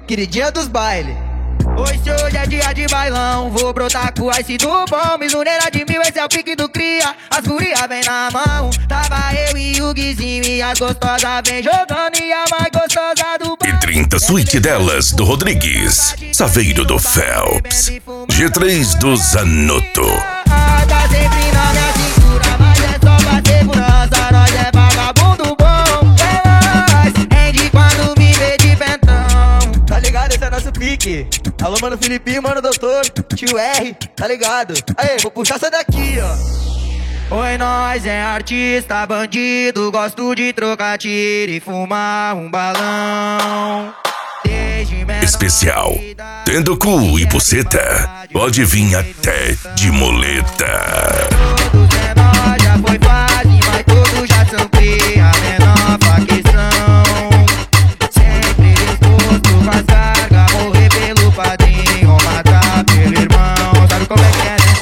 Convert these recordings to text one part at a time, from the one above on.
queridinha dos bailes. Hoje é dia de bailão, vou brotar com ice do bom. Misuneira de mil, esse é o pique do cria. As guria vem na mão. Tava eu e o Guizinho e as gostosas vem jogando. E a mais gostosa do E 30 suíte delas do Rodrigues, Saveiro do Phelps, G3 do Zanotto. Tá sempre na minha cintura, mas é só pra segurança. Nós é vagabundo bom. É nóis, rende quando me vê de pentão. Tá ligado? Esse é nosso pique. Alô, mano Filipinho, mano doutor, tio R, tá ligado? Aê, vou puxar essa daqui, ó. Oi, nós é artista, bandido. Gosto de trocar tiro e fumar um balão. Especial, tendo cu e buceta, pode vir até de muleta. Todos é nóis, já foi fase, mas todos já são cria. Menor facção, sempre disposto pra carga. Morrer pelo padrinho ou matar pelo irmão. Sabe como é que é, né?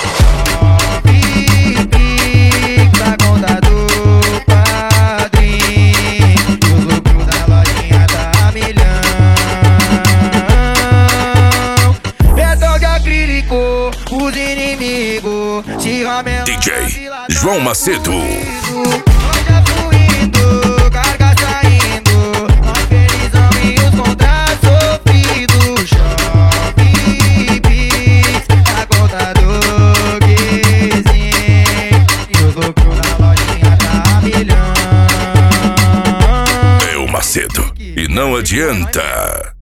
Pique da conta do padrinho. E o lucro da lojinha tá a milhão. Betão de acrílico, os inimigos se ramelam. DJ João Macedo. Hoje é fluindo, carga saindo. Nós felizão e os contratos sofridos. Chove Pix na conta do Guizinho. E os lucros da lojinha tá a milhão. É o Macedo. E não adianta.